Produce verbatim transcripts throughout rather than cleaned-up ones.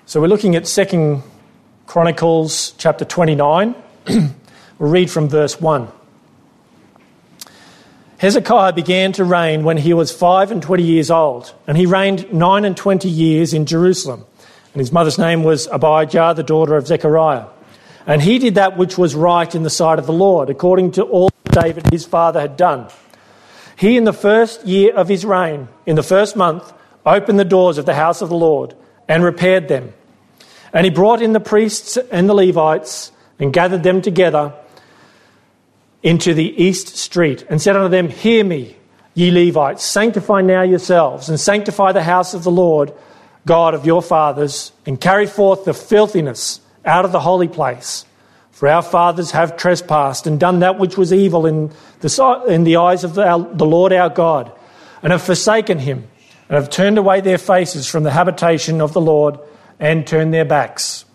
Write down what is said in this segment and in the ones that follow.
So we're looking at Second Chronicles chapter twenty-nine. We'll read from verse one. Hezekiah began to reign when he was five and twenty years old, and he reigned nine and twenty years in Jerusalem. And his mother's name was Abijah, the daughter of Zechariah. And he did that which was right in the sight of the Lord, according to all that David his father had done. He, in the first year of his reign, in the first month, opened the doors of the house of the Lord and repaired them. And he brought in the priests and the Levites and gathered them together into the east street and said unto them, Hear me, ye Levites, sanctify now yourselves and sanctify the house of the Lord God of your fathers, and carry forth the filthiness out of the holy place. For our fathers have trespassed and done that which was evil in the, in the eyes of our, the Lord our God, and have forsaken him, and have turned away their faces from the habitation of the Lord, and turned their backs.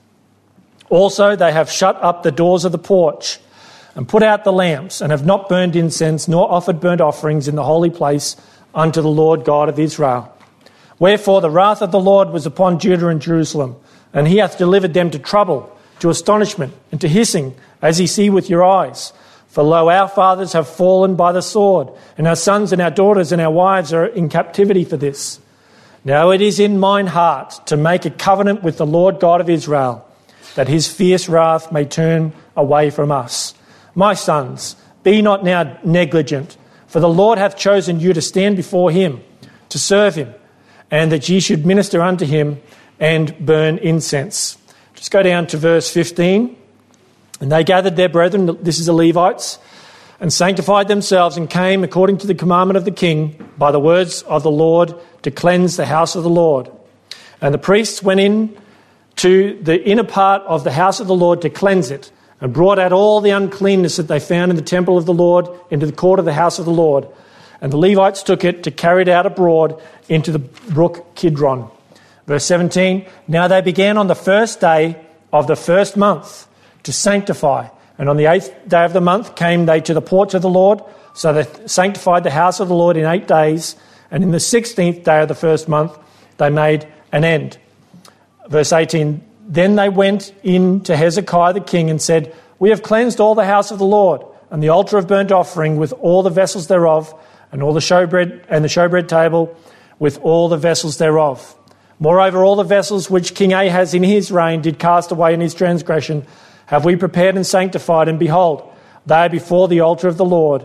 Also they have shut up the doors of the porch, and put out the lamps, and have not burned incense, nor offered burnt offerings in the holy place unto the Lord God of Israel. Wherefore the wrath of the Lord was upon Judah and Jerusalem, and he hath delivered them to trouble, to astonishment, and to hissing, as ye see with your eyes. For lo, our fathers have fallen by the sword, and our sons and our daughters and our wives are in captivity for this. Now it is in mine heart to make a covenant with the Lord God of Israel, that his fierce wrath may turn away from us. My sons, be not now negligent, for the Lord hath chosen you to stand before him, to serve him, and that ye should minister unto him and burn incense. Just go down to verse fifteen. And they gathered their brethren, this is the Levites, and sanctified themselves, and came according to the commandment of the king by the words of the Lord to cleanse the house of the Lord. And the priests went in to the inner part of the house of the Lord to cleanse it, and brought out all the uncleanness that they found in the temple of the Lord into the court of the house of the Lord. And the Levites took it to carry it out abroad into the brook Kidron. Verse seventeen, Now they began on the first day of the first month to sanctify. And on the eighth day of the month came they to the porch of the Lord. So they sanctified the house of the Lord in eight days. And in the sixteenth day of the first month they made an end. Verse eighteen, Then they went in to Hezekiah the king and said, We have cleansed all the house of the Lord, and the altar of burnt offering with all the vessels thereof, and all the showbread and the showbread table with all the vessels thereof. Moreover, all the vessels which King Ahaz in his reign did cast away in his transgression have we prepared and sanctified, and behold, they are before the altar of the Lord.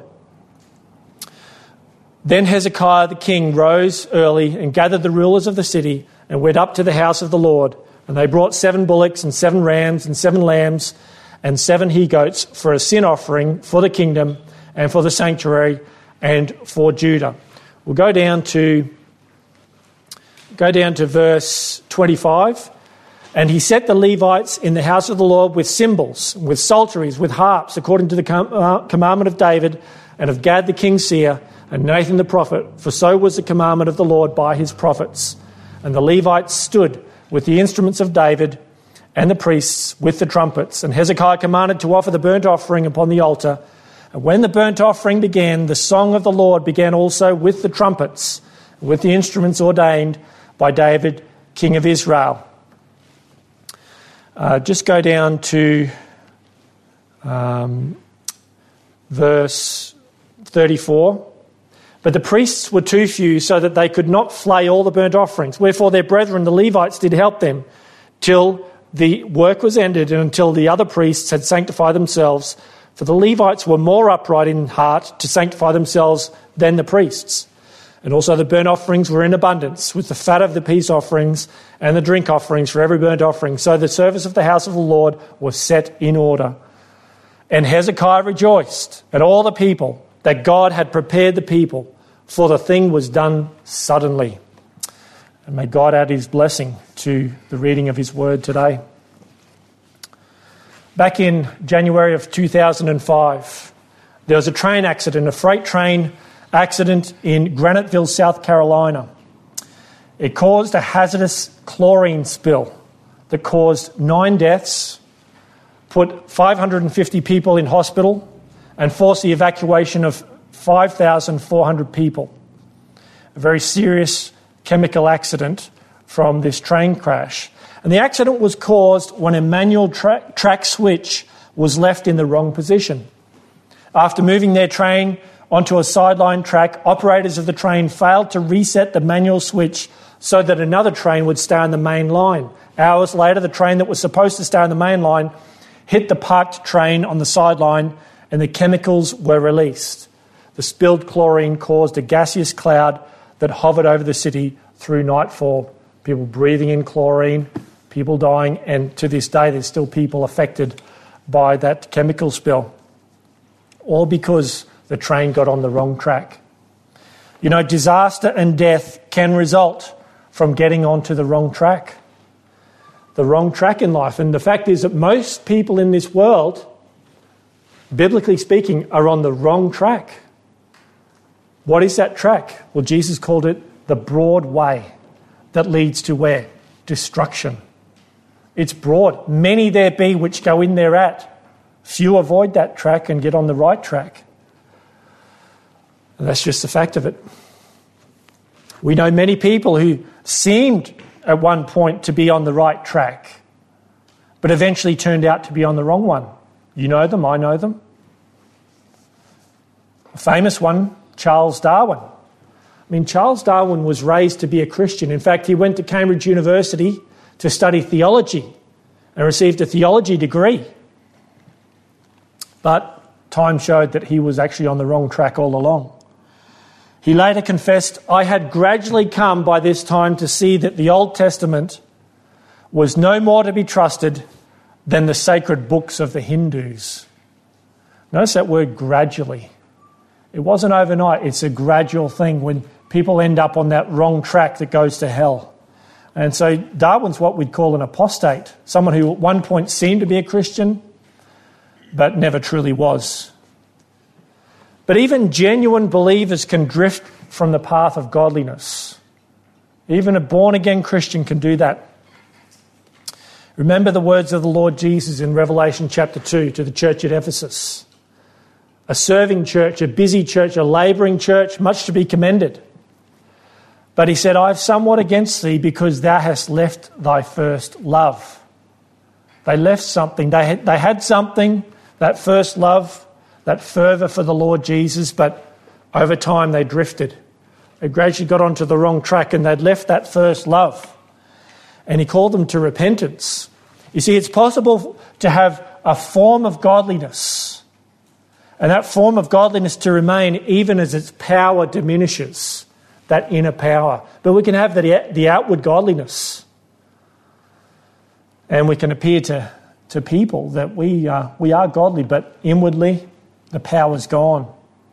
Then Hezekiah the king rose early and gathered the rulers of the city and went up to the house of the Lord. And they brought seven bullocks and seven rams and seven lambs and seven he-goats for a sin offering for the kingdom and for the sanctuary and for Judah. We'll go down to go down to verse twenty-five. And he set the Levites in the house of the Lord with cymbals, with psalteries, with harps, according to the com- uh, commandment of David and of Gad the king's seer and Nathan the prophet, for so was the commandment of the Lord by his prophets. And the Levites stood with the instruments of David and the priests with the trumpets. And Hezekiah commanded to offer the burnt offering upon the altar. And when the burnt offering began, the song of the Lord began also with the trumpets, with the instruments ordained by David, king of Israel. Uh, just go down to um, verse thirty-four. But the priests were too few, so that they could not flay all the burnt offerings. Wherefore their brethren, the Levites, did help them, till the work was ended, and until the other priests had sanctified themselves. For the Levites were more upright in heart to sanctify themselves than the priests. And also the burnt offerings were in abundance, with the fat of the peace offerings and the drink offerings for every burnt offering. So the service of the house of the Lord was set in order. And Hezekiah rejoiced, and all the people, that God had prepared the people, for the thing was done suddenly. And may God add his blessing to the reading of his word today. Back in January of two thousand five, there was a train accident, a freight train accident in Graniteville, South Carolina. It caused a hazardous chlorine spill that caused nine deaths, put five hundred fifty people in hospital, and forced the evacuation of five thousand four hundred people. A very serious chemical accident from this train crash. And the accident was caused when a manual tra- track switch was left in the wrong position. After moving their train onto a sideline track, operators of the train failed to reset the manual switch so that another train would stay on the main line. Hours later, the train that was supposed to stay on the main line hit the parked train on the sideline and the chemicals were released. The spilled chlorine caused a gaseous cloud that hovered over the city through nightfall. People breathing in chlorine, people dying, and to this day there's still people affected by that chemical spill. All because the train got on the wrong track. You know, disaster and death can result from getting onto the wrong track. The wrong track in life. And the fact is that most people in this world, biblically speaking, are on the wrong track. What is that track? Well, Jesus called it the broad way that leads to where? Destruction. It's broad. Many there be which go in thereat. Few avoid that track and get on the right track. And that's just the fact of it. We know many people who seemed at one point to be on the right track, but eventually turned out to be on the wrong one. You know them, I know them. A famous one, Charles Darwin. I mean, Charles Darwin was raised to be a Christian. In fact, he went to Cambridge University to study theology and received a theology degree. But time showed that he was actually on the wrong track all along. He later confessed, "I had gradually come by this time to see that the Old Testament was no more to be trusted than the sacred books of the Hindus." Notice that word gradually. It wasn't overnight. It's a gradual thing when people end up on that wrong track that goes to hell. And so Darwin's what we'd call an apostate, someone who at one point seemed to be a Christian, but never truly was. But even genuine believers can drift from the path of godliness. Even a born-again Christian can do that. Remember the words of the Lord Jesus in Revelation chapter two to the church at Ephesus. A serving church, a busy church, a labouring church, much to be commended. But he said, "I have somewhat against thee because thou hast left thy first love." They left something. They had, they had something, that first love, that fervour for the Lord Jesus, but over time they drifted. They gradually got onto the wrong track and they'd left that first love. And he called them to repentance. You see, it's possible to have a form of godliness, and that form of godliness to remain even as its power diminishes, that inner power. But we can have the, the outward godliness, and we can appear to, to people that we, uh, we are godly, but inwardly the power's gone.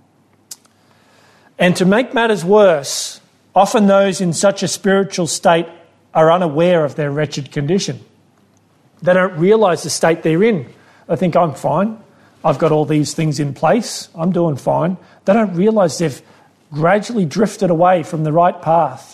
And to make matters worse, often those in such a spiritual state are unaware of their wretched condition. They don't realise the state they're in. They think, "I'm fine. I've got all these things in place. I'm doing fine." They don't realise they've gradually drifted away from the right path.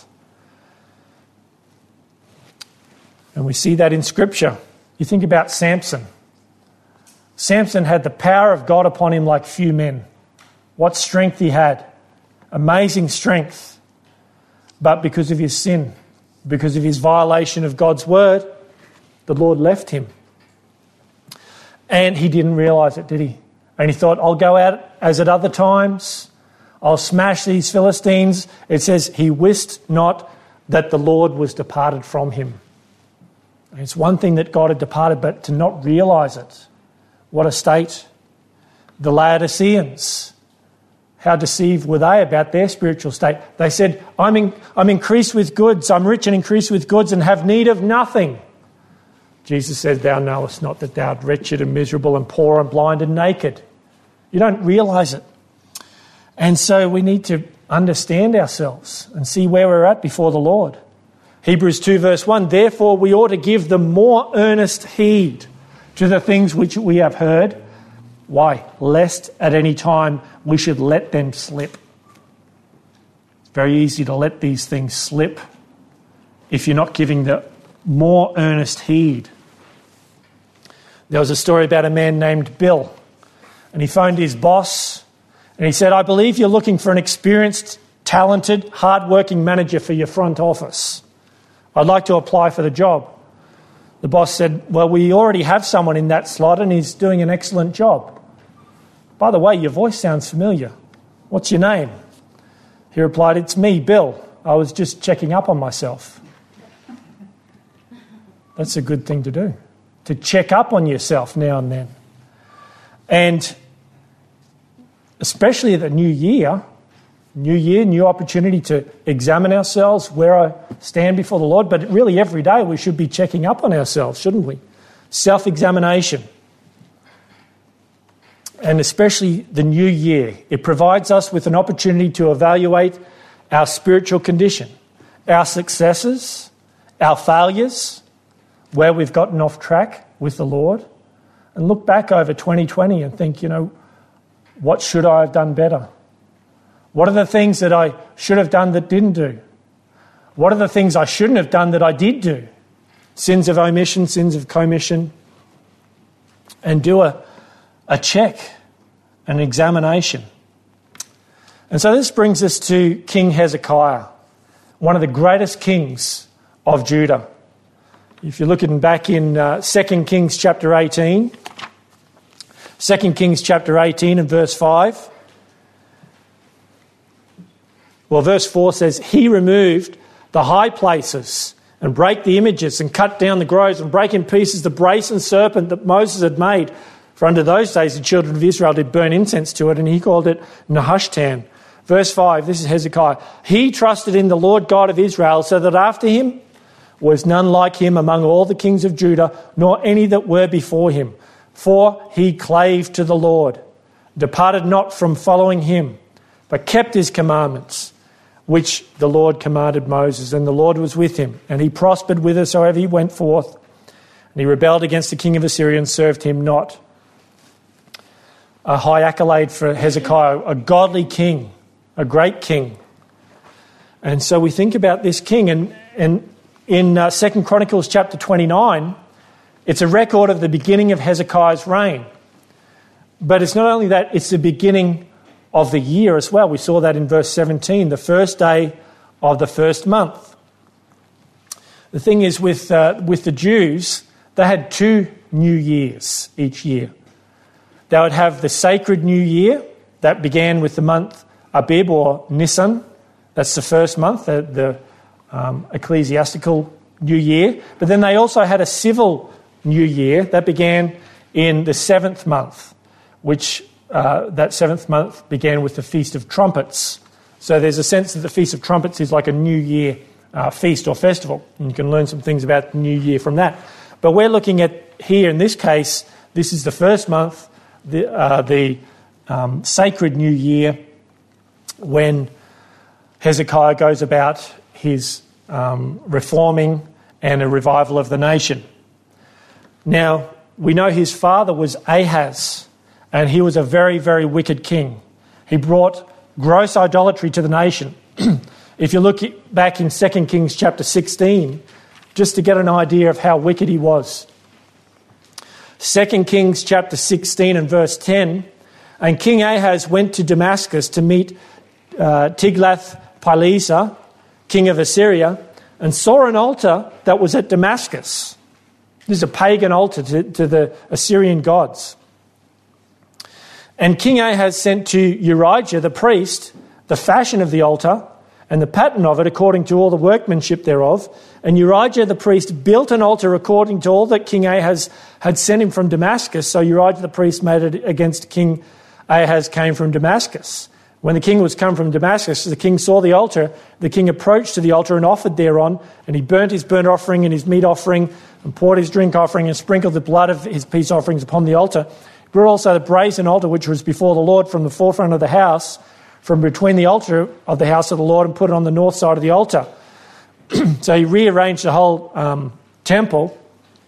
And we see that in Scripture. You think about Samson. Samson had the power of God upon him like few men. What strength he had. Amazing strength. But because of his sin, because of his violation of God's word, the Lord left him. And he didn't realise it, did he? And he thought, "I'll go out as at other times. I'll smash these Philistines." It says, "He wist not that the Lord was departed from him." And it's one thing that God had departed, but to not realise it. What a state. The Laodiceans, how deceived were they about their spiritual state? They said, I'm, in, I'm increased with goods, I'm rich and increased with goods and have need of nothing. Jesus said, "Thou knowest not that thou art wretched and miserable and poor and blind and naked." You don't realise it. And so we need to understand ourselves and see where we're at before the Lord. Hebrews two verse one, "Therefore we ought to give the more earnest heed to the things which we have heard." Why? "Lest at any time we should let them slip." It's very easy to let these things slip if you're not giving the more earnest heed. There was a story about a man named Bill, and he phoned his boss and he said, "I believe you're looking for an experienced, talented, hard-working manager for your front office. I'd like to apply for the job." The boss said, well, we already have someone in that slot and he's doing an excellent job. By the way, your voice sounds familiar. What's your name? He replied, it's me, Bill. I was just checking up on myself. That's a good thing to do, to check up on yourself now and then. And especially at the new year, new year, new opportunity to examine ourselves, where I stand before the Lord. But really every day we should be checking up on ourselves, shouldn't we? Self-examination. And especially the new year. It provides us with an opportunity to evaluate our spiritual condition, our successes, our failures, where we've gotten off track with the Lord, and look back over twenty twenty and think, you know, what should I have done better? What are the things that I should have done that didn't do? What are the things I shouldn't have done that I did do? Sins of omission, sins of commission. And do a, a check, an examination. And so this brings us to King Hezekiah, one of the greatest kings of Judah. If you're looking back in uh, Second Kings chapter eighteen, Second Kings chapter eighteen and verse five, well, verse four says, he removed the high places and brake the images and cut down the groves and brake in pieces the brazen serpent that Moses had made. For under those days the children of Israel did burn incense to it, and he called it Nehushtan. Verse five, this is Hezekiah. He trusted in the Lord God of Israel, so that after him was none like him among all the kings of Judah, nor any that were before him. For he clave to the Lord, departed not from following him, but kept his commandments, which the Lord commanded Moses. And the Lord was with him, and he prospered whithersoever he went forth. And he rebelled against the king of Assyria and served him not. A high accolade for Hezekiah, a godly king, a great king. And so we think about this king, and, and in uh, Second Chronicles chapter twenty-nine, it's a record of the beginning of Hezekiah's reign. But it's not only that, it's the beginning of the year as well. We saw that in verse seventeen, the first day of the first month. The thing is, with uh, with the Jews, they had two New Years each year. They would have the sacred New Year that began with the month Abib or Nisan. That's the first month, the, the um, ecclesiastical New Year. But then they also had a civil New Year that began in the seventh month, which uh, that seventh month began with the Feast of Trumpets. So there's a sense that the Feast of Trumpets is like a New Year uh, feast or festival. And you can learn some things about the New Year from that. But we're looking at here, in this case, this is the first month, the, uh, the um, sacred New Year, when Hezekiah goes about his um, reforming and a revival of the nation. Now, we know his father was Ahaz, and he was a very, very wicked king. He brought gross idolatry to the nation. If you look back in Second Kings chapter sixteen, just to get an idea of how wicked he was. Second Kings chapter sixteen and verse ten, and King Ahaz went to Damascus to meet uh, Tiglath-Pileser, king of Assyria, and saw an altar that was at Damascus. This is a pagan altar to, to the Assyrian gods. And King Ahaz sent to Urijah the priest the fashion of the altar and the pattern of it according to all the workmanship thereof. And Urijah the priest built an altar according to all that King Ahaz had sent him from Damascus. So Urijah the priest made it against King Ahaz came from Damascus. When the king was come from Damascus, the king saw the altar. The king approached to the altar and offered thereon, and he burnt his burnt offering and his meat offering, and poured his drink offering, and sprinkled the blood of his peace offerings upon the altar. He brought also the brazen altar which was before the Lord from the forefront of the house, from between the altar of the house of the Lord, and put it on the north side of the altar. So he rearranged the whole um, temple,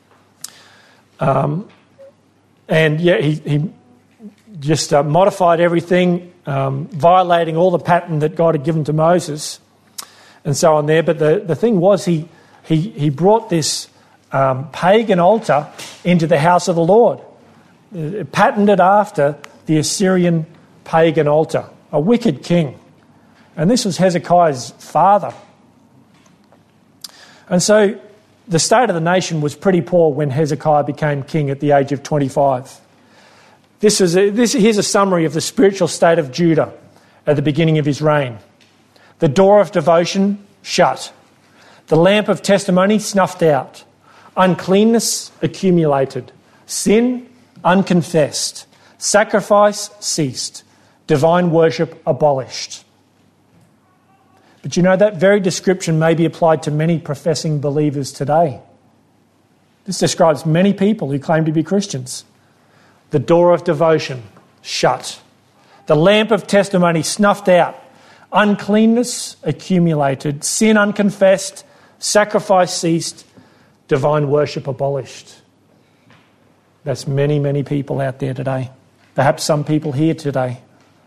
um, and yeah, he, he just uh, modified everything, um, violating all the pattern that God had given to Moses, and so on there. But the, the thing was, he he he brought this um, pagan altar into the house of the Lord, uh, patterned it after the Assyrian pagan altar. A wicked king. And this was Hezekiah's father. And so the state of the nation was pretty poor when Hezekiah became king at the age of twenty-five. This is a, this, here's a summary of the spiritual state of Judah at the beginning of his reign. The door of devotion shut. The lamp of testimony snuffed out. Uncleanness accumulated. Sin unconfessed. Sacrifice ceased. Divine worship abolished. But you know, that very description may be applied to many professing believers today. This describes many people who claim to be Christians. The door of devotion shut. The lamp of testimony snuffed out. Uncleanness accumulated. Sin unconfessed. Sacrifice ceased. Divine worship abolished. That's many, many people out there today. Perhaps some people here today.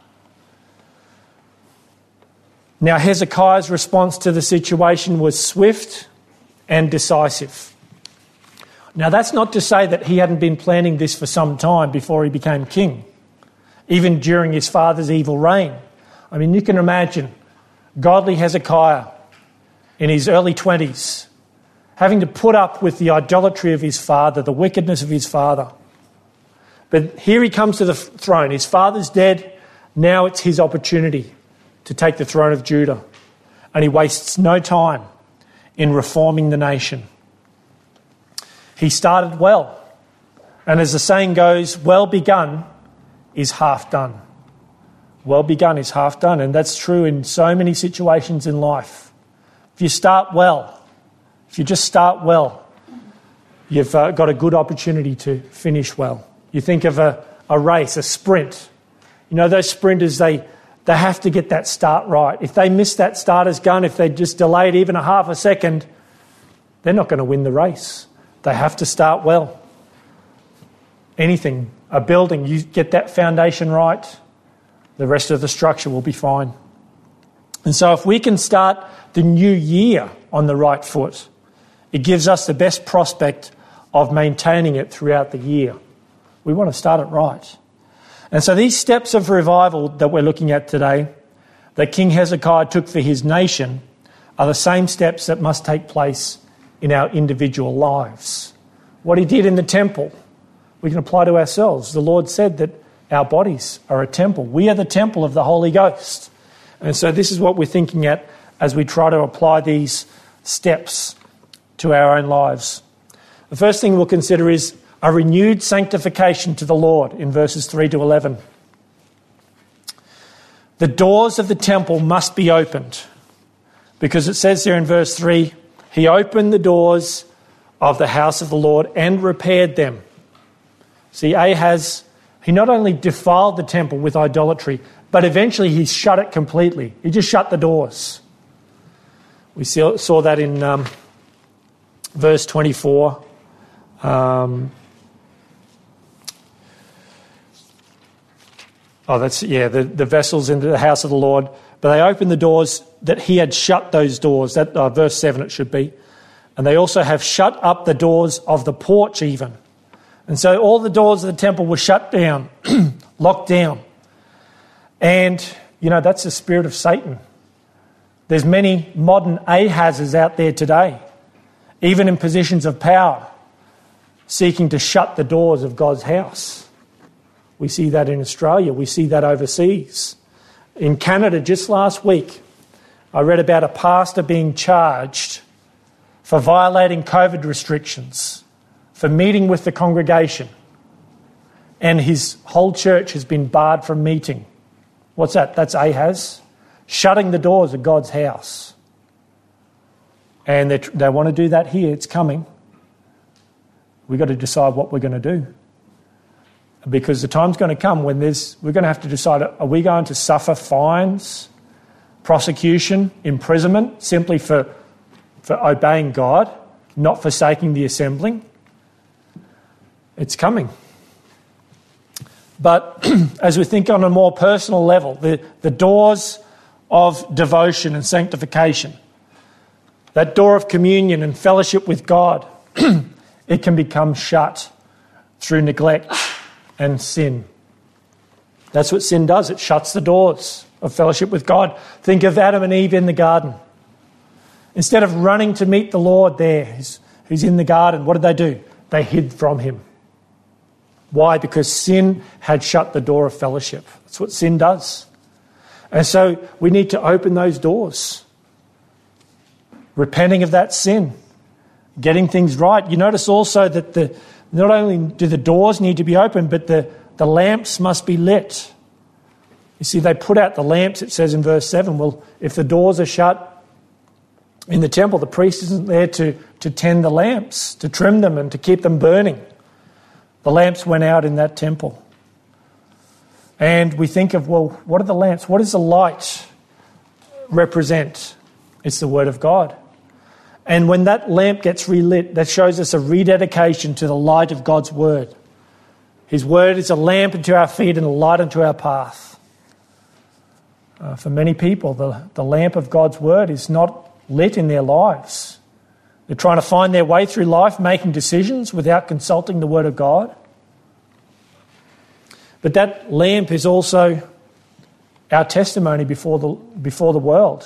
Now, Hezekiah's response to the situation was swift and decisive. Now, that's not to say that he hadn't been planning this for some time before he became king, even during his father's evil reign. I mean, you can imagine godly Hezekiah in his early twenties having to put up with the idolatry of his father, the wickedness of his father. But here he comes to the throne. His father's dead. Now it's his opportunity to take the throne of Judah. And he wastes no time in reforming the nation. He started well. And as the saying goes, well begun is half done. Well begun is half done. And that's true in so many situations in life. If you start well, if you just start well, you've uh, got a good opportunity to finish well. You think of a, a race, a sprint. You know, those sprinters, they... They have to get that start right. If they miss that starter's gun, if they just delay it even a half a second, they're not going to win the race. They have to start well. Anything, a building, you get that foundation right, the rest of the structure will be fine. And so if we can start the new year on the right foot, it gives us the best prospect of maintaining it throughout the year. We want to start it right. And so these steps of revival that we're looking at today, that King Hezekiah took for his nation, are the same steps that must take place in our individual lives. What he did in the temple, we can apply to ourselves. The Lord said that our bodies are a temple. We are the temple of the Holy Ghost. And so this is what we're thinking at as we try to apply these steps to our own lives. The first thing we'll consider is a renewed sanctification to the Lord in verses three to eleven. The doors of the temple must be opened because it says there in verse three, he opened the doors of the house of the Lord and repaired them. See, Ahaz, he not only defiled the temple with idolatry, but eventually he shut it completely. He just shut the doors. We saw that in um, verse twenty-four. Um, Oh, that's, yeah, the, the vessels into the house of the Lord. But they opened the doors that he had shut those doors. That uh, verse seven it should be. And they also have shut up the doors of the porch even. And so all the doors of the temple were shut down, locked down. And, you know, that's the spirit of Satan. There's many modern Ahazes out there today, even in positions of power, seeking to shut the doors of God's house. We see that in Australia. We see that overseas. In Canada, just last week, I read about a pastor being charged for violating COVID restrictions, for meeting with the congregation, and his whole church has been barred from meeting. What's that? That's Ahaz, shutting the doors of God's house. And they, they want to do that here. It's coming. We've got to decide what we're going to do. Because the time's going to come when there's, we're going to have to decide, are we going to suffer fines, prosecution, imprisonment, simply for, for obeying God, not forsaking the assembling? It's coming. But as we think on a more personal level, the, the doors of devotion and sanctification, that door of communion and fellowship with God, it can become shut through neglect and sin. That's what sin does. It shuts the doors of fellowship with God. Think of Adam and Eve in the garden. Instead of running to meet the Lord there, who's, who's in the garden, what did they do? They hid from him. Why? Because sin had shut the door of fellowship. That's what sin does. And so we need to open those doors. Repenting of that sin. Getting things right. You notice also that the not only do the doors need to be open, but the, the lamps must be lit. You see, they put out the lamps, it says in verse seven. Well, if the doors are shut in the temple, the priest isn't there to, to tend the lamps, to trim them and to keep them burning. The lamps went out in that temple. And we think of, well, what are the lamps? What does the light represent? It's the Word of God. And when that lamp gets relit, that shows us a rededication to the light of God's Word. His Word is a lamp unto our feet and a light unto our path. Uh, for many people, the, the lamp of God's Word is not lit in their lives. They're trying to find their way through life, making decisions without consulting the Word of God. But that lamp is also our testimony before the, before the world.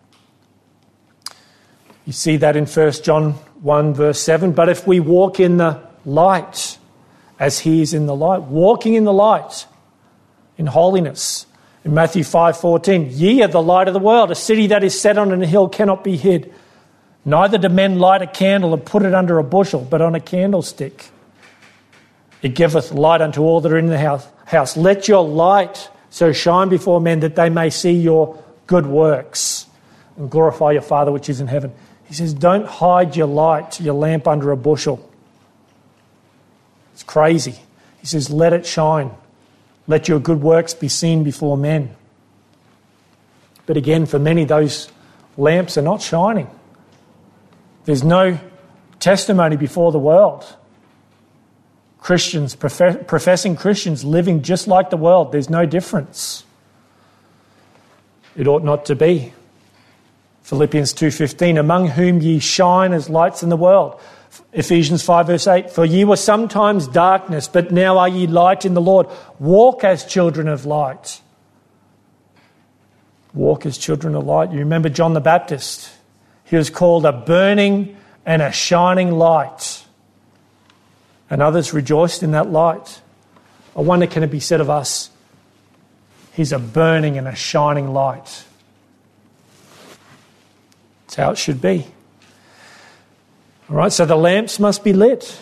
You see that in First John one verse seven. But if we walk in the light, as he is in the light, walking in the light, in holiness. In Matthew five fourteen, ye are the light of the world. A city that is set on a hill cannot be hid. Neither do men light a candle and put it under a bushel, but on a candlestick. It giveth light unto all that are in the house. house. Let your light so shine before men that they may see your good works and glorify your Father which is in heaven. He says, don't hide your light, your lamp under a bushel. It's crazy. He says, let it shine. Let your good works be seen before men. But again, for many, those lamps are not shining. There's no testimony before the world. Christians, prof- professing Christians, living just like the world. There's no difference. It ought not to be. Philippians two fifteen, among whom ye shine as lights in the world. Ephesians five verse eight, for ye were sometimes darkness, but now are ye light in the Lord. Walk as children of light. Walk as children of light. You remember John the Baptist. He was called a burning and a shining light. And others rejoiced in that light. I wonder, can it be said of us, he's a burning and a shining light. That's how it should be. All right, so the lamps must be lit.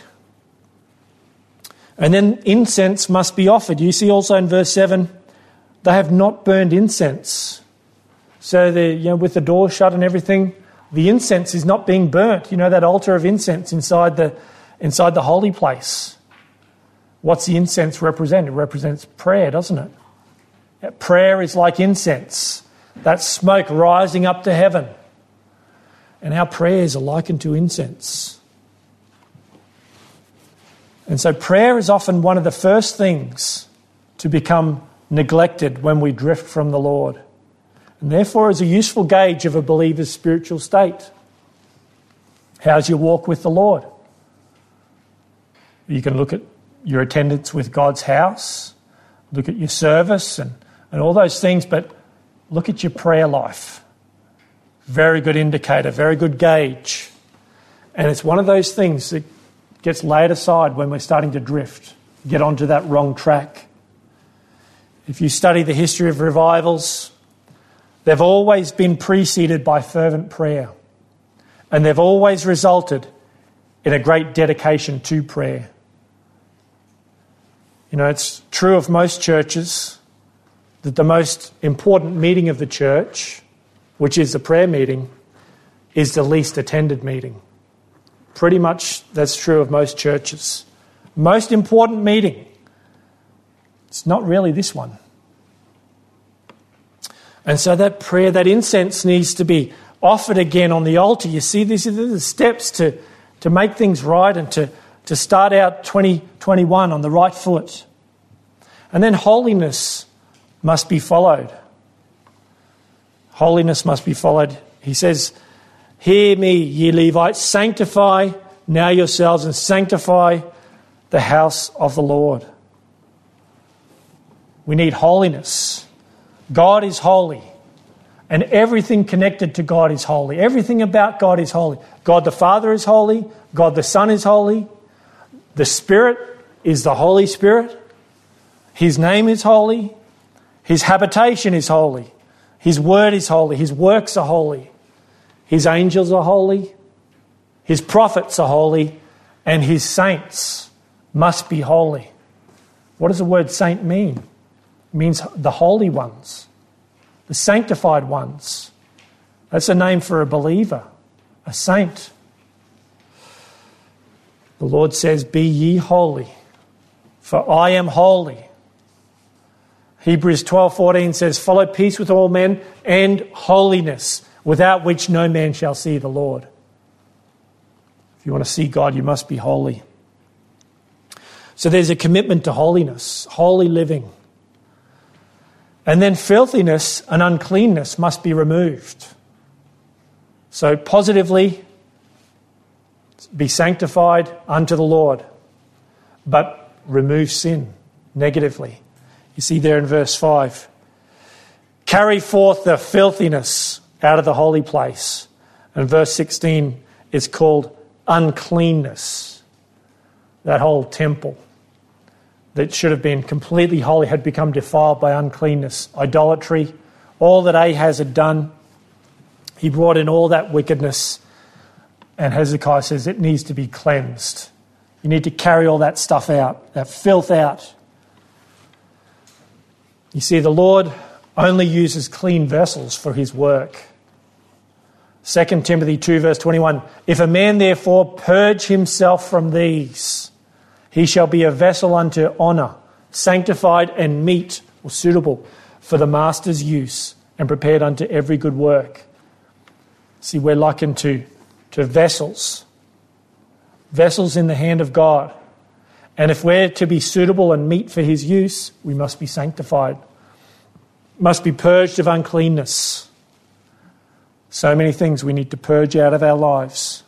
And then incense must be offered. You see also in verse seven, they have not burned incense. So the, you know, with the door shut and everything, the incense is not being burnt. You know, that altar of incense inside the inside the holy place. What's the incense represent? It represents prayer, doesn't it? Yeah, prayer is like incense. That smoke rising up to heaven. And our prayers are likened to incense. And so prayer is often one of the first things to become neglected when we drift from the Lord. And therefore is a useful gauge of a believer's spiritual state. How's your walk with the Lord? You can look at your attendance with God's house, look at your service and, and all those things, but look at your prayer life. Very good indicator, very good gauge. And it's one of those things that gets laid aside when we're starting to drift, get onto that wrong track. If you study the history of revivals, they've always been preceded by fervent prayer. And they've always resulted in a great dedication to prayer. You know, it's true of most churches that the most important meeting of the church, which is the prayer meeting, is the least attended meeting. Pretty much that's true of most churches. Most important meeting. It's not really this one. And so that prayer, that incense needs to be offered again on the altar. You see, these are the steps to, to make things right and to, to start out twenty twenty-one on the right foot. And then holiness must be followed. Holiness must be followed. He says, hear me, ye Levites, sanctify now yourselves and sanctify the house of the Lord. We need holiness. God is holy. And everything connected to God is holy. Everything about God is holy. God the Father is holy. God the Son is holy. The Spirit is the Holy Spirit. His name is holy. His habitation is holy. His word is holy. His works are holy. His angels are holy. His prophets are holy. And his saints must be holy. What does the word saint mean? It means the holy ones, the sanctified ones. That's a name for a believer, a saint. The Lord says, "Be ye holy, for I am holy." Hebrews twelve fourteen says, "Follow peace with all men and holiness, without which no man shall see the Lord." If you want to see God, you must be holy. So there's a commitment to holiness, holy living. And then filthiness and uncleanness must be removed. So positively, be sanctified unto the Lord, but remove sin negatively. You see there in verse five, carry forth the filthiness out of the holy place. And verse sixteen is called uncleanness. That whole temple that should have been completely holy had become defiled by uncleanness, idolatry, all that Ahaz had done. He brought in all that wickedness, and Hezekiah says it needs to be cleansed. You need to carry all that stuff out, that filth out. You see, the Lord only uses clean vessels for his work. Second Timothy two verse twenty-one, "If a man therefore purge himself from these, he shall be a vessel unto honour, sanctified and meet," or suitable, "for the master's use, and prepared unto every good work." See, we're likened to, to vessels, vessels in the hand of God. And if we're to be suitable and meet for his use, we must be sanctified, must be purged of uncleanness. So many things we need to purge out of our lives.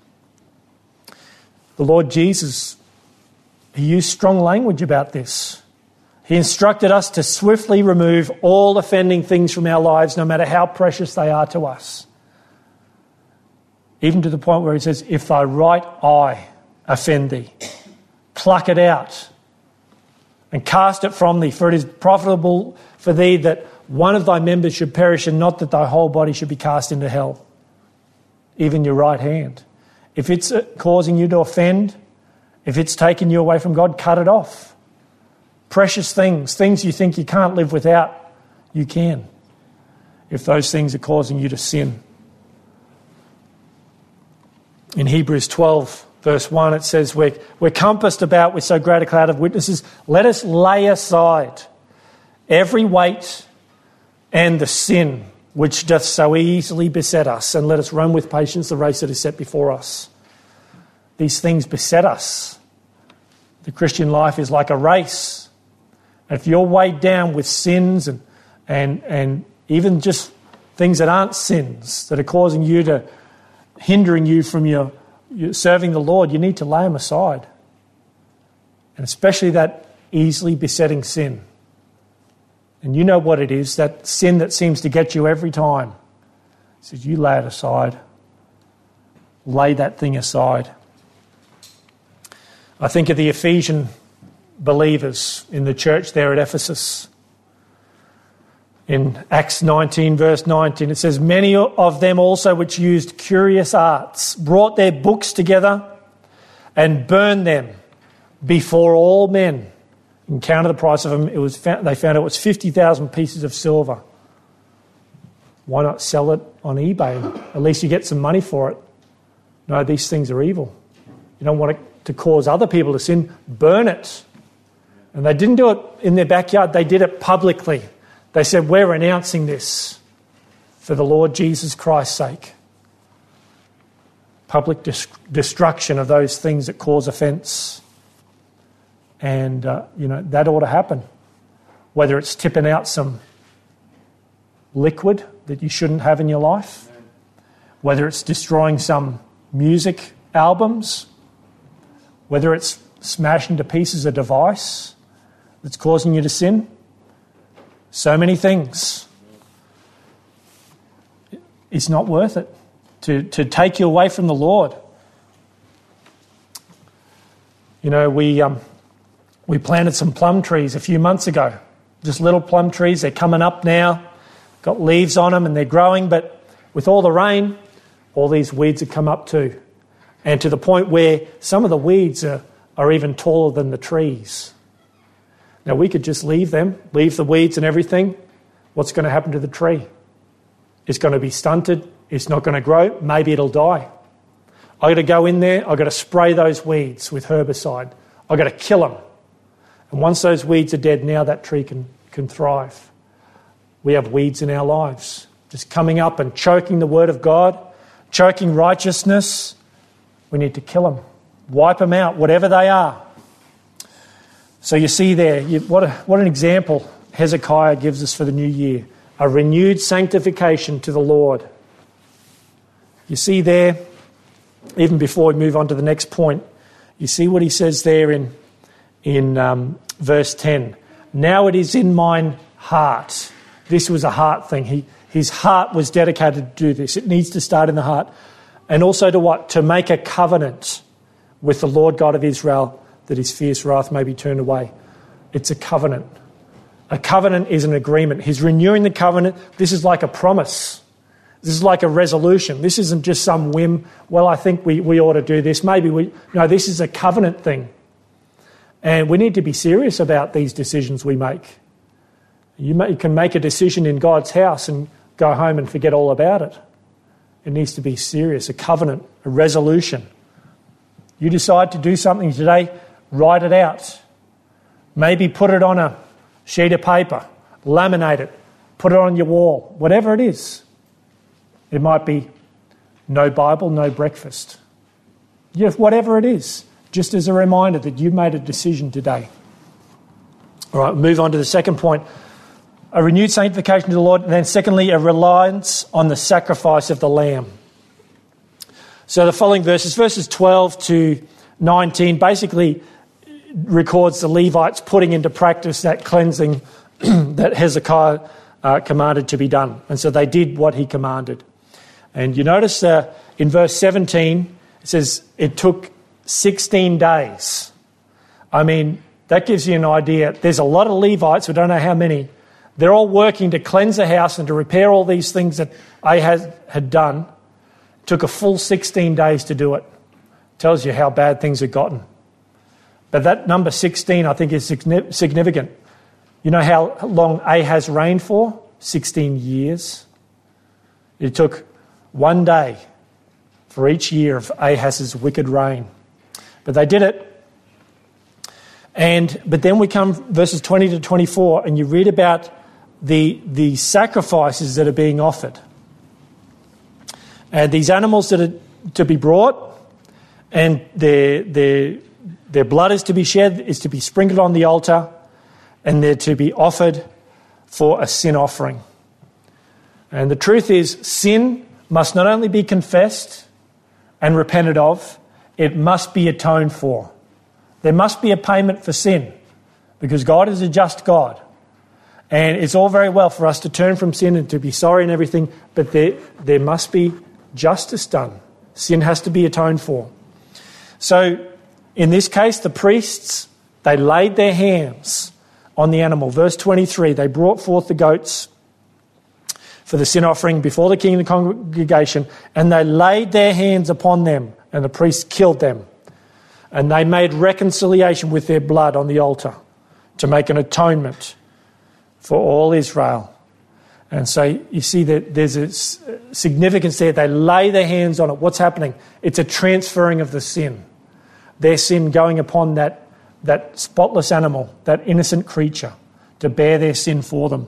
The Lord Jesus, he used strong language about this. He instructed us to swiftly remove all offending things from our lives, no matter how precious they are to us. Even to the point where he says, "If thy right eye offend thee, pluck it out and cast it from thee, for it is profitable for thee that one of thy members should perish, and not that thy whole body should be cast into hell." Even your right hand. If it's causing you to offend, if it's taking you away from God, cut it off. Precious things, things you think you can't live without, you can, if those things are causing you to sin. In Hebrews twelve, verse one, it says, we're, we're compassed about with so great a cloud of witnesses. Let us lay aside every weight and the sin which doth so easily beset us, and let us run with patience the race that is set before us. These things beset us. The Christian life is like a race. If you're weighed down with sins and and and even just things that aren't sins, that are causing you to, hindering you from your, your serving the Lord, you need to lay them aside. And especially that easily besetting sin. And you know what it is, that sin that seems to get you every time. He says, you lay it aside. Lay that thing aside. I think of the Ephesian believers in the church there at Ephesus. In Acts nineteen, verse nineteen, it says, many of them also which used curious arts brought their books together and burned them before all men. And counted the price of them. It was found, they found it was fifty thousand pieces of silver. Why not sell it on eBay? At least you get some money for it. No, these things are evil. You don't want it to cause other people to sin. Burn it. And they didn't do it in their backyard. They did it publicly. They said, we're renouncing this for the Lord Jesus Christ's sake. Public dis- destruction of those things that cause offence. And, uh, you know, that ought to happen. Whether it's tipping out some liquid that you shouldn't have in your life. Whether it's destroying some music albums. Whether it's smashing to pieces a device that's causing you to sin. So many things. it's not worth it to, to take you away from the Lord. You know, we um, we planted some plum trees a few months ago. Just little plum trees. They're coming up now, got leaves on them and they're growing. But with all the rain, all these weeds have come up too. And to the point where some of the weeds are, are even taller than the trees. Now, we could just leave them, leave the weeds and everything. What's going to happen to the tree? It's going to be stunted. It's not going to grow. Maybe it'll die. I've got to go in there. I've got to spray those weeds with herbicide. I've got to kill them. And once those weeds are dead, now that tree can, can thrive. We have weeds in our lives, just coming up and choking the word of God, choking righteousness. We need to kill them, wipe them out, whatever they are. So you see there, you, what, a, what an example Hezekiah gives us for the new year. A renewed sanctification to the Lord. You see there, even before we move on to the next point, you see what he says there in, in um, verse ten. Now it is in mine heart. This was a heart thing. He, his heart was dedicated to do this. It needs to start in the heart. And also to what? To make a covenant with the Lord God of Israel, that his fierce wrath may be turned away. It's a covenant. A covenant is an agreement. He's renewing the covenant. This is like a promise. This is like a resolution. This isn't just some whim, well, I think we, we ought to do this. Maybe we... No, this is a covenant thing. And we need to be serious about these decisions we make. You, may, you can make a decision in God's house and go home and forget all about it. It needs to be serious, a covenant, a resolution. You decide to do something today, write it out. Maybe put it on a sheet of paper, laminate it, put it on your wall, whatever it is. It might be no Bible, no breakfast. Yeah, whatever it is, just as a reminder that you made a decision today. All right, move on to the second point. A renewed sanctification to the Lord, and then secondly, a reliance on the sacrifice of the Lamb. So the following verses, verses twelve to nineteen, basically records the Levites putting into practice that cleansing that Hezekiah uh, commanded to be done. And so they did what he commanded. And you notice uh, in verse seventeen, it says it took sixteen days. I mean, that gives you an idea. There's a lot of Levites, we don't know how many. They're all working to cleanse the house and to repair all these things that Ahaz had done. It took a full sixteen days to do it. Tells you how bad things had gotten. But that number sixteen, I think, is significant. You know how long Ahaz reigned for? sixteen years. It took one day for each year of Ahaz's wicked reign. But they did it. And but then we come verses twenty to twenty-four, and you read about the, the sacrifices that are being offered. And these animals that are to be brought, and their, their, their blood is to be shed, is to be sprinkled on the altar, and they're to be offered for a sin offering. And the truth is, sin must not only be confessed and repented of, it must be atoned for. There must be a payment for sin, because God is a just God. And it's all very well for us to turn from sin and to be sorry and everything, but there, there must be justice done. Sin has to be atoned for. So in this case, the priests, they laid their hands on the animal. Verse twenty-three, they brought forth the goats for the sin offering before the king and the congregation, and they laid their hands upon them, and the priests killed them. And they made reconciliation with their blood on the altar to make an atonement for all Israel. And so you see that there's a significance there. They lay their hands on it. What's happening? It's a transferring of the sin. Their sin going upon that, that spotless animal, that innocent creature, to bear their sin for them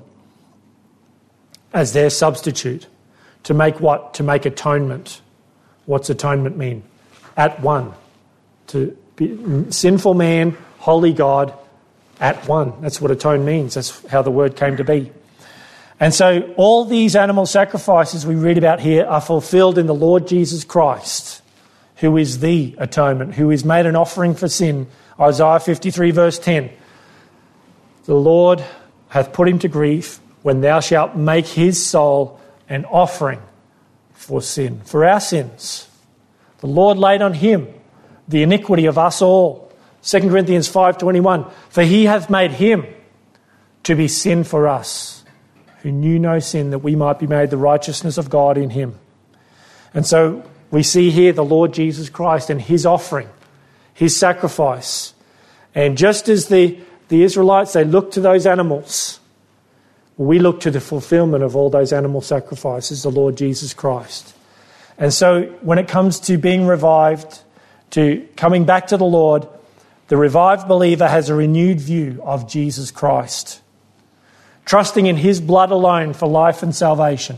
as their substitute. To make what? To make atonement. What's atonement mean? At one. To be sinful man, holy God, at one. That's what atone means. That's how the word came to be. And so all these animal sacrifices we read about here are fulfilled in the Lord Jesus Christ, who is the atonement, who is made an offering for sin. Isaiah fifty-three verse ten. The Lord hath put him to grief when thou shalt make his soul an offering for sin, for our sins. The Lord laid on him the iniquity of us all. Second Corinthians five twenty-one, for he hath made him to be sin for us, who knew no sin, that we might be made the righteousness of God in him. And so we see here the Lord Jesus Christ and his offering, his sacrifice. And just as the, the Israelites, they looked to those animals, we look to the fulfillment of all those animal sacrifices, the Lord Jesus Christ. And so when it comes to being revived, to coming back to the Lord, the revived believer has a renewed view of Jesus Christ, trusting in his blood alone for life and salvation.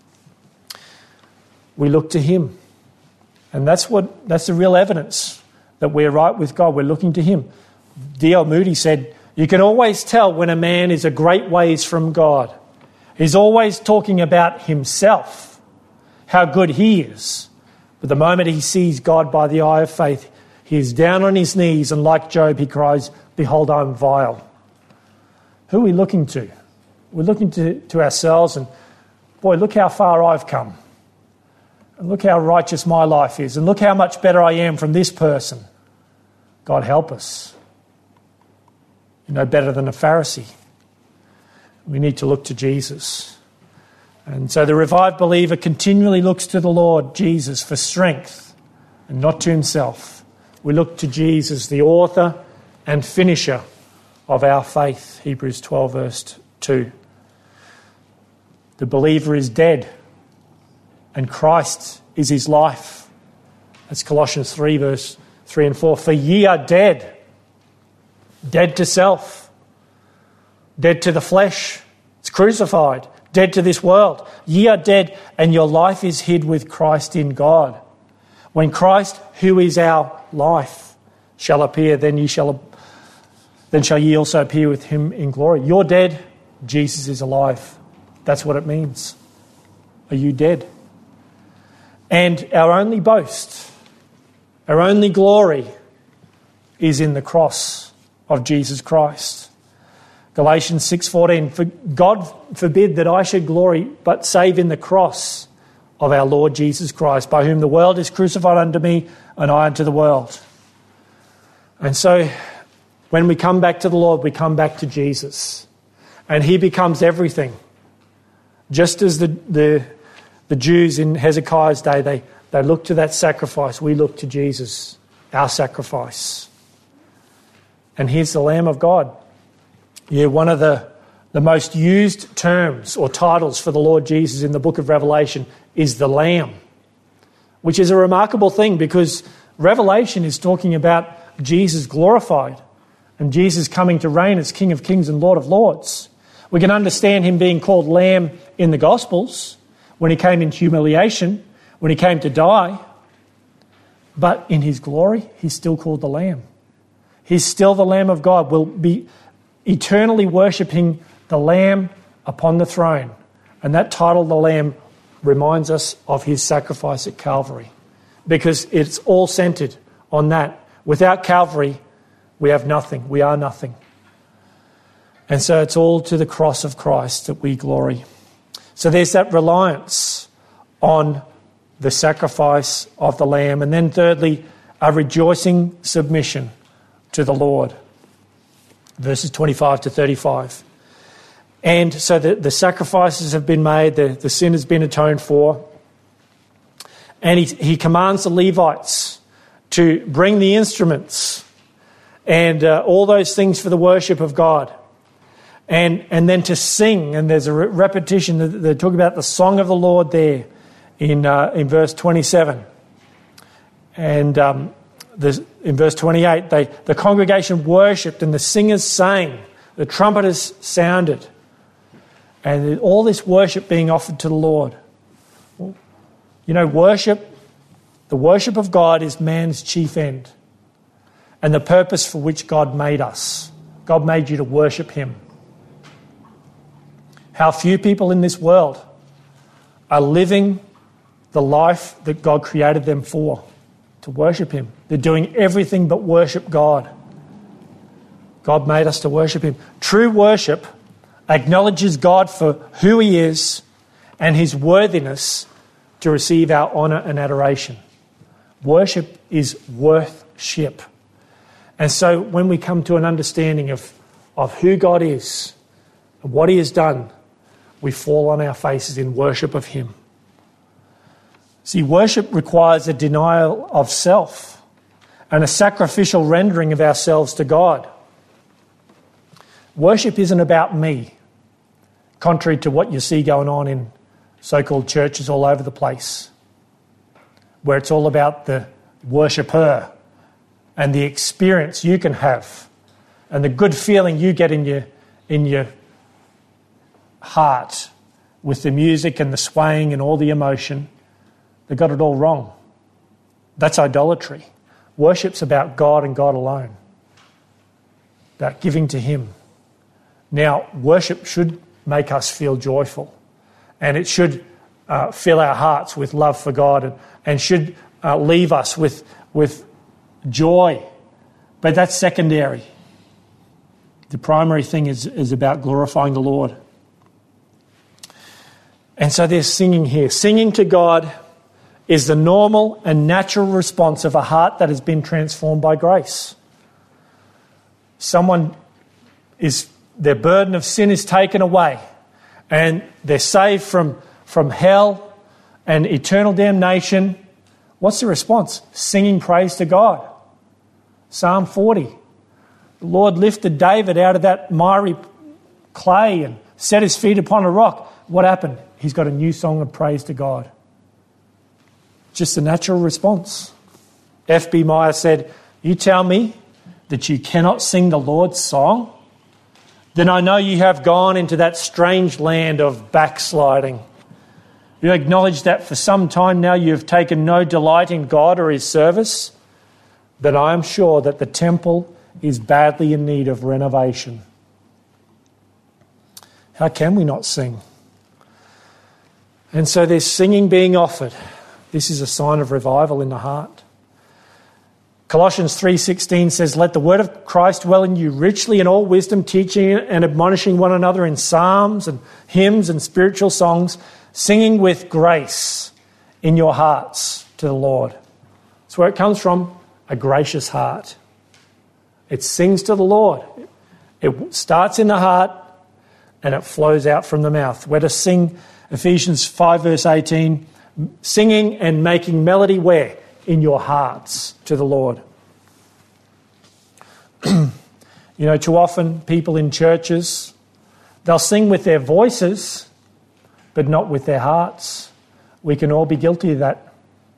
We look to him. And that's what that's the real evidence that we're right with God. We're looking to him. D L Moody said, you can always tell when a man is a great ways from God. He's always talking about himself, how good he is. But the moment he sees God by the eye of faith, he is down on his knees, and like Job, he cries, behold, I'm vile. Who are we looking to? We're looking to, to ourselves, and boy, look how far I've come. And look how righteous my life is. And look how much better I am from this person. God help us. You're no better than a Pharisee. We need to look to Jesus. And so the revived believer continually looks to the Lord Jesus for strength and not to himself. We look to Jesus, the author and finisher of our faith. Hebrews twelve verse two. The believer is dead and Christ is his life. That's Colossians three verse three and four. For ye are dead. Dead to self. Dead to the flesh. It's crucified. Dead to this world. Ye are dead and your life is hid with Christ in God. When Christ, who is our life, shall appear, then ye shall then shall ye also appear with him in glory. You're dead, Jesus is alive. That's what it means. Are you dead? And our only boast, our only glory is in the cross of Jesus Christ. Galatians six fourteen, for God forbid that I should glory, but save in the cross of our Lord Jesus Christ, by whom the world is crucified unto me, and I unto the world. And so when we come back to the Lord, we come back to Jesus. And he becomes everything. Just as the, the, the Jews in Hezekiah's day, they, they looked to that sacrifice, we look to Jesus, our sacrifice. And here's the Lamb of God. Yeah, one of the, the most used terms or titles for the Lord Jesus in the book of Revelation is the Lamb, which is a remarkable thing because Revelation is talking about Jesus glorified and Jesus coming to reign as King of Kings and Lord of Lords. We can understand him being called Lamb in the Gospels when he came in humiliation, when he came to die. But in his glory, he's still called the Lamb. He's still the Lamb of God. We'll be eternally worshipping the Lamb upon the throne. And that title, the Lamb, reminds us of his sacrifice at Calvary because it's all centred on that. Without Calvary, we have nothing. We are nothing. And so it's all to the cross of Christ that we glory. So there's that reliance on the sacrifice of the Lamb. And then thirdly, a rejoicing submission to the Lord. Verses twenty-five to thirty-five. And so the, the sacrifices have been made, the, the sin has been atoned for. And he, he commands the Levites to bring the instruments and uh, all those things for the worship of God. And and then to sing, and there's a re- repetition, they talk about the song of the Lord there in uh, in verse twenty-seven. And um, in verse twenty-eight, they, the congregation worshipped and the singers sang, the trumpeters sounded. And all this worship being offered to the Lord. You know, worship, the worship of God is man's chief end and the purpose for which God made us. God made you to worship him. How few people in this world are living the life that God created them for, to worship him. They're doing everything but worship God. God made us to worship him. True worship acknowledges God for who he is and his worthiness to receive our honour and adoration. Worship is worth-ship. And so when we come to an understanding of, of who God is and what he has done, we fall on our faces in worship of him. See, worship requires a denial of self and a sacrificial rendering of ourselves to God. Worship isn't about me, contrary to what you see going on in so-called churches all over the place, where it's all about the worshipper and the experience you can have and the good feeling you get in your, in your heart with the music and the swaying and all the emotion. They got it all wrong. That's idolatry. Worship's about God and God alone, about giving to him. Now, worship should make us feel joyful, and it should uh, fill our hearts with love for God, and, and should uh, leave us with, with joy. But that's secondary. The primary thing is, is about glorifying the Lord. And so there's singing here. Singing to God is the normal and natural response of a heart that has been transformed by grace. Someone is, their burden of sin is taken away and they're saved from, from hell and eternal damnation. What's the response? Singing praise to God. Psalm forty. The Lord lifted David out of that miry clay and set his feet upon a rock. What happened? He's got a new song of praise to God. Just a natural response. F B Meyer said, "You tell me that you cannot sing the Lord's song? Then I know you have gone into that strange land of backsliding. You acknowledge that for some time now you have taken no delight in God or his service. Then I am sure that the temple is badly in need of renovation." How can we not sing? And so there's singing being offered. This is a sign of revival in the heart. Colossians three sixteen says, "Let the word of Christ dwell in you richly in all wisdom, teaching and admonishing one another in psalms and hymns and spiritual songs, singing with grace in your hearts to the Lord." That's where it comes from, a gracious heart. It sings to the Lord. It starts in the heart and it flows out from the mouth. We're to sing, Ephesians five verse eighteen, singing and making melody where? In your hearts to the Lord. You know, too often people in churches, they'll sing with their voices, but not with their hearts. We can all be guilty of that.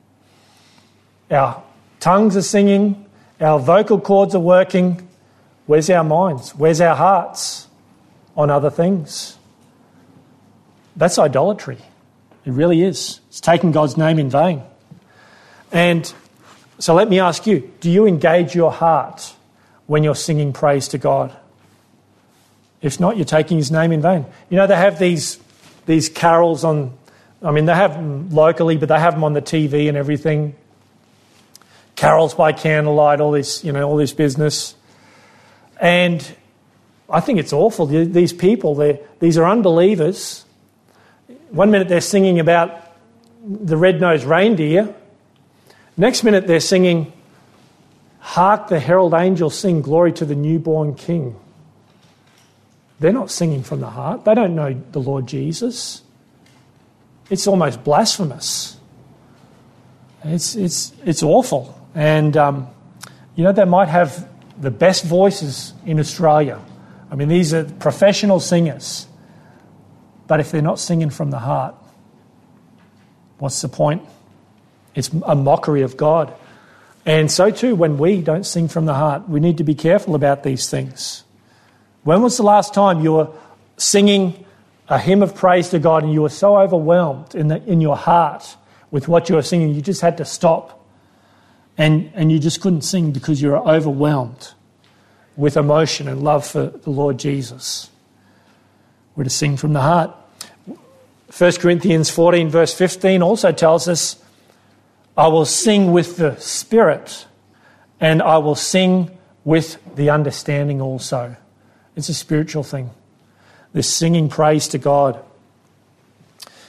Our tongues are singing, our vocal cords are working. Where's our minds? Where's our hearts? On other things. That's idolatry. It really is. It's taking God's name in vain. And so let me ask you, do you engage your heart when you're singing praise to God? If not, you're taking his name in vain. You know, they have these these carols on, I mean, they have them locally, but they have them on the T V and everything. Carols by candlelight, all this, you know, all this business. And I think it's awful. These people, these are unbelievers. One minute they're singing about the red-nosed reindeer. Next minute they're singing, "Hark the herald angels sing, glory to the newborn King." They're not singing from the heart. They don't know the Lord Jesus. It's almost blasphemous. It's it's it's awful. And, um, you know, they might have the best voices in Australia. I mean, these are professional singers. But if they're not singing from the heart, what's the point? It's a mockery of God. And so too, when we don't sing from the heart, we need to be careful about these things. When was the last time you were singing a hymn of praise to God and you were so overwhelmed in, the, in your heart with what you were singing, you just had to stop and, and you just couldn't sing because you were overwhelmed with emotion and love for the Lord Jesus? We're to sing from the heart. First Corinthians fourteen verse fifteen also tells us, "I will sing with the Spirit and I will sing with the understanding also." It's a spiritual thing. This singing praise to God.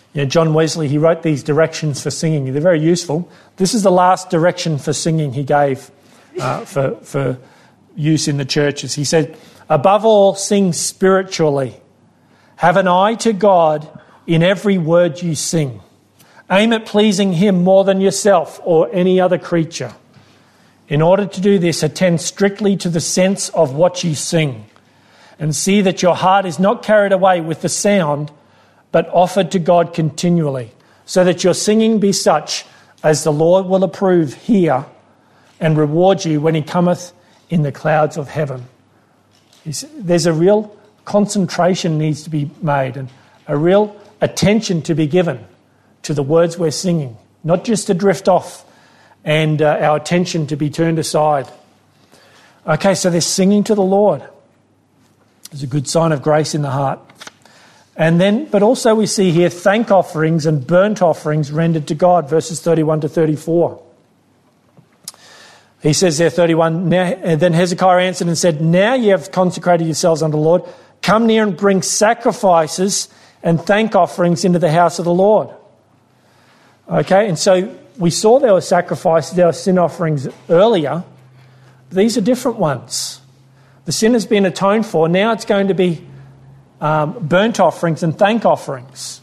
You know, John Wesley, he wrote these directions for singing. They're very useful. This is the last direction for singing he gave uh, for, for use in the churches. He said, above all, sing spiritually. Have an eye to God in every word you sing. Aim at pleasing him more than yourself or any other creature. In order to do this, attend strictly to the sense of what you sing, and see that your heart is not carried away with the sound, but offered to God continually, so that your singing be such as the Lord will approve here and reward you when he cometh in the clouds of heaven. There's a real concentration needs to be made, and a real attention to be given to the words we're singing, not just to drift off and uh, our attention to be turned aside. Okay, so they're singing to the Lord. It's a good sign of grace in the heart. And then, but also we see here thank offerings and burnt offerings rendered to God, verses thirty-one to thirty-four. He says there, thirty-one, now, and then Hezekiah answered and said, now you have consecrated yourselves unto the Lord. Come near and bring sacrifices and thank offerings into the house of the Lord. Okay, and so we saw there were sacrifices, there were sin offerings earlier. These are different ones. The sin has been atoned for. Now it's going to be um, burnt offerings and thank offerings.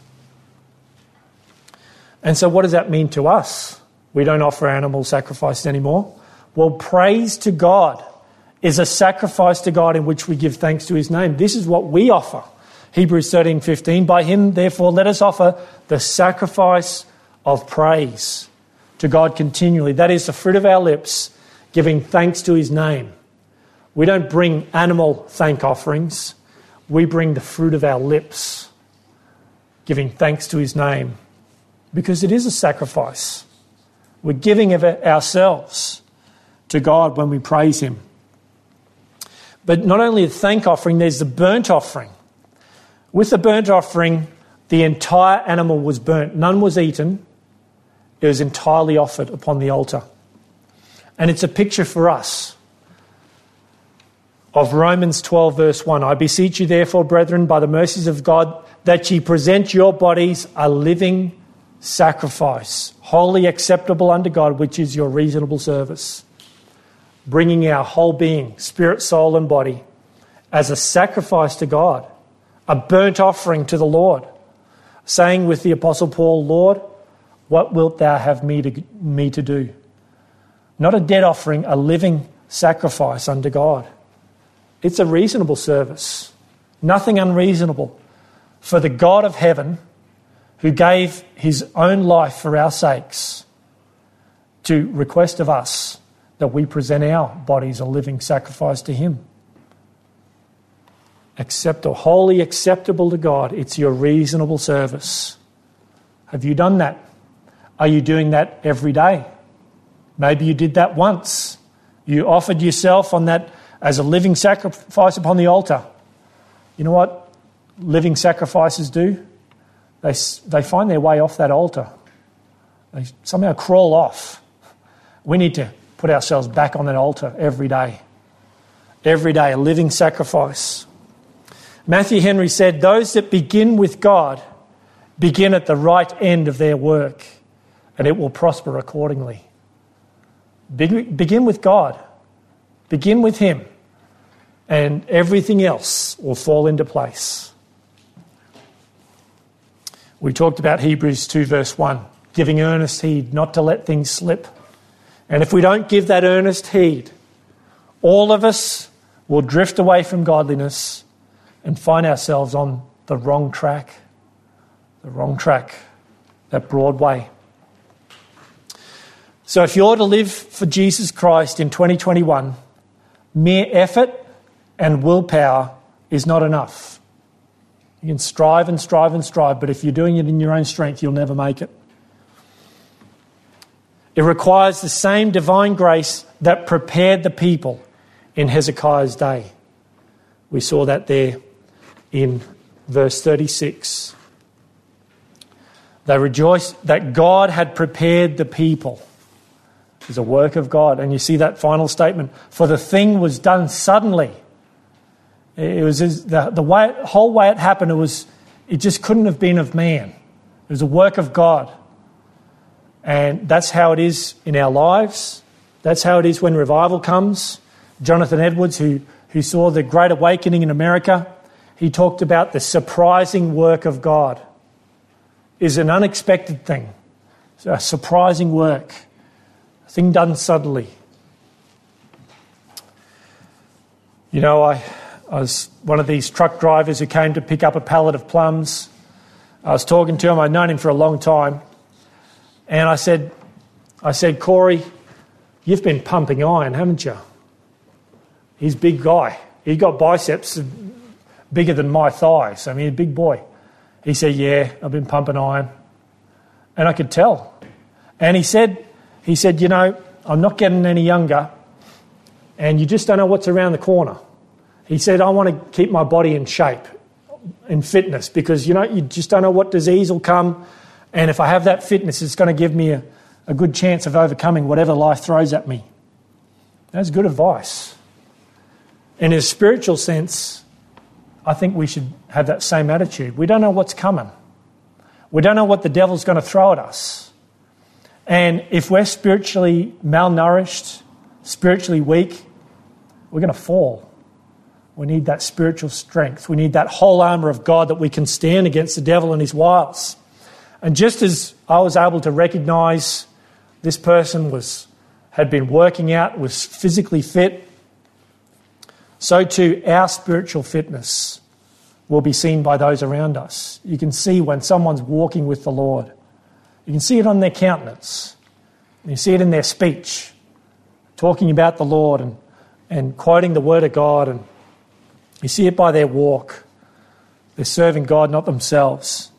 And so what does that mean to us? We don't offer animal sacrifices anymore. Well, praise to God is a sacrifice to God in which we give thanks to his name. This is what we offer. Hebrews thirteen fifteen, by him, therefore, let us offer the sacrifice of praise to God continually. That is the fruit of our lips, giving thanks to his name. We don't bring animal thank offerings. We bring the fruit of our lips, giving thanks to his name, because it is a sacrifice. We're giving of ourselves to God when we praise him. But not only the thank offering, there's the burnt offering. With the burnt offering, the entire animal was burnt. None was eaten. It was entirely offered upon the altar. And it's a picture for us of Romans twelve verse one. I beseech you therefore, brethren, by the mercies of God, that ye present your bodies a living sacrifice, wholly acceptable unto God, which is your reasonable service. Bringing our whole being, spirit, soul and body, as a sacrifice to God, a burnt offering to the Lord, saying with the Apostle Paul, Lord, what wilt thou have me to, me to do? Not a dead offering, a living sacrifice unto God. It's a reasonable service, nothing unreasonable for the God of heaven who gave his own life for our sakes to request of us that we present our bodies a living sacrifice to him. Acceptable, wholly acceptable to God. It's your reasonable service. Have you done that? Are you doing that every day? Maybe you did that once. You offered yourself on that as a living sacrifice upon the altar. You know what living sacrifices do? They, they find their way off that altar. They somehow crawl off. We need to put ourselves back on that altar every day. Every day, a living sacrifice. Matthew Henry said, those that begin with God begin at the right end of their work, and it will prosper accordingly. Begin with God. Begin with him, and everything else will fall into place. We talked about Hebrews two verse one, giving earnest heed not to let things slip. And if we don't give that earnest heed, all of us will drift away from godliness and find ourselves on the wrong track, the wrong track, that broad way. So if you're to live for Jesus Christ in twenty twenty-one, mere effort and willpower is not enough. You can strive and strive and strive, but if you're doing it in your own strength, you'll never make it. It requires the same divine grace that prepared the people in Hezekiah's day. We saw that there in verse thirty-six. They rejoiced that God had prepared the people. It was a work of God. And you see that final statement, for the thing was done suddenly. It was the, the way, whole way it happened, it was it just couldn't have been of man. It was a work of God. And that's how it is in our lives. That's how it is when revival comes. Jonathan Edwards, who, who saw the Great Awakening in America, he talked about the surprising work of God. Is an unexpected thing. It's a surprising work. A thing done suddenly. You know, I, I was one of these truck drivers who came to pick up a pallet of plums. I was talking to him. I'd known him for a long time. And I said, I said, Corey, you've been pumping iron, haven't you? He's a big guy. He's got biceps bigger than my thighs. I mean, a big boy. He said, yeah, I've been pumping iron. And I could tell. And he said, he said, you know, I'm not getting any younger and you just don't know what's around the corner. He said, I want to keep my body in shape, in fitness, because, you know, you just don't know what disease will come. And if I have that fitness, it's going to give me a, a good chance of overcoming whatever life throws at me. That's good advice. In a spiritual sense, I think we should have that same attitude. We don't know what's coming. We don't know what the devil's going to throw at us. And if we're spiritually malnourished, spiritually weak, we're going to fall. We need that spiritual strength. We need that whole armour of God that we can stand against the devil and his wiles. And just as I was able to recognise this person was had been working out, was physically fit, so too our spiritual fitness will be seen by those around us. You can see when someone's walking with the Lord. You can see it on their countenance. You see it in their speech, talking about the Lord and, and quoting the Word of God. And you see it by their walk. They're serving God, not themselves.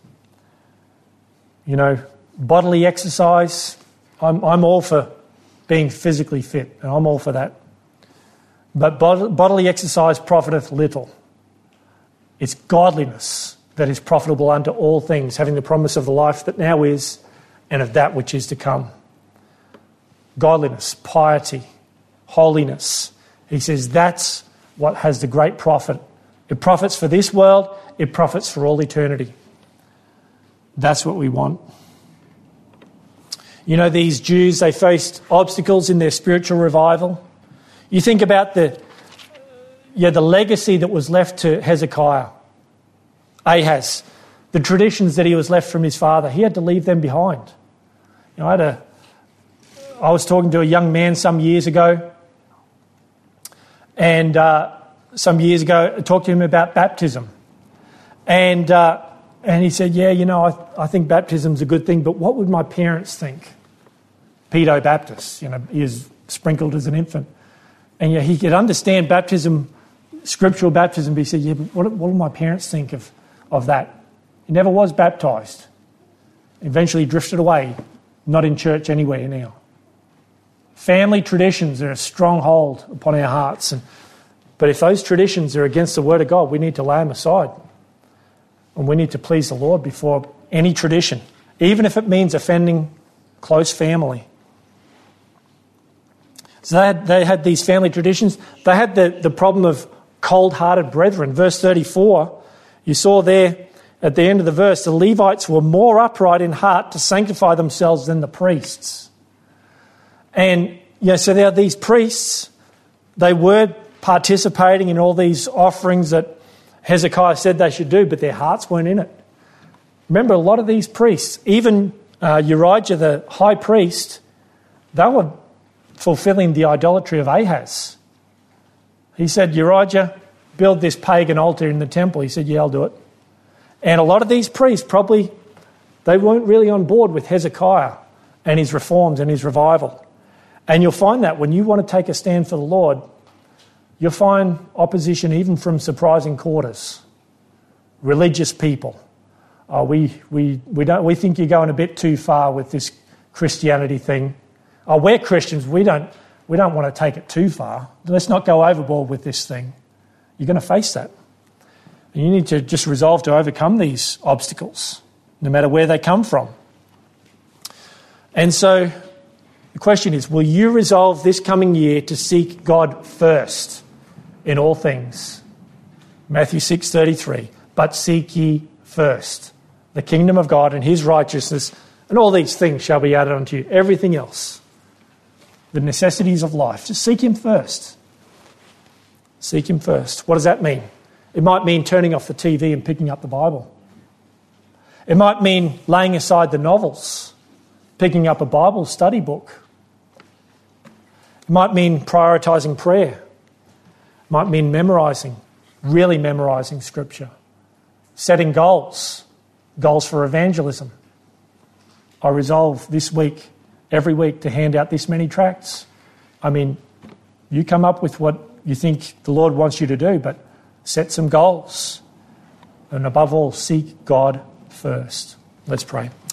You know, bodily exercise, I'm, I'm all for being physically fit, and I'm all for that. But bod- bodily exercise profiteth little. It's godliness that is profitable unto all things, having the promise of the life that now is and of that which is to come. Godliness, piety, holiness. He says that's what has the great profit. It profits for this world, it profits for all eternity. That's what we want. You know, these Jews, they faced obstacles in their spiritual revival. You think about the, yeah, the legacy that was left to Hezekiah, Ahaz, the traditions that he was left from his father. He had to leave them behind. You know, I had a, I was talking to a young man some years ago, and uh, some years ago I talked to him about baptism, and uh, and he said, "Yeah, you know, I, I think baptism's a good thing, but what would my parents think?" Pedo Baptist, you know, he was sprinkled as an infant. And yeah, he could understand baptism, scriptural baptism, but he said, yeah, but what, what will my parents think of, of that? He never was baptised. Eventually drifted away, not in church anywhere now. Family traditions are a strong hold upon our hearts. And, but if those traditions are against the Word of God, we need to lay them aside. And we need to please the Lord before any tradition, even if it means offending close family. So they had, they had these family traditions. They had the, the problem of cold-hearted brethren. Verse thirty-four, you saw there at the end of the verse, the Levites were more upright in heart to sanctify themselves than the priests. And yeah, so there are these priests, they were participating in all these offerings that Hezekiah said they should do, but their hearts weren't in it. Remember, a lot of these priests, even uh, Urijah, the high priest, they were fulfilling the idolatry of Ahaz. He said, Urijah, build this pagan altar in the temple. He said, yeah, I'll do it. And a lot of these priests probably, they weren't really on board with Hezekiah and his reforms and his revival. And you'll find that when you want to take a stand for the Lord, you'll find opposition even from surprising quarters. Religious people. Oh, we, we, we, don't, we think you're going a bit too far with this Christianity thing. Oh, we're Christians, we don't, we don't want to take it too far. Let's not go overboard with this thing. You're going to face that. And you need to just resolve to overcome these obstacles, no matter where they come from. And so the question is, will you resolve this coming year to seek God first in all things? Matthew six thirty-three, but seek ye first the kingdom of God and his righteousness, and all these things shall be added unto you. Everything else, the necessities of life, just seek him first. Seek him first. What does that mean? It might mean turning off the T V and picking up the Bible. It might mean laying aside the novels, picking up a Bible study book. It might mean prioritising prayer. It might mean memorising, really memorising Scripture. Setting goals, goals for evangelism. I resolve this week, every week, to hand out this many tracts. I mean, you come up with what you think the Lord wants you to do, but set some goals. And above all, seek God first. Let's pray.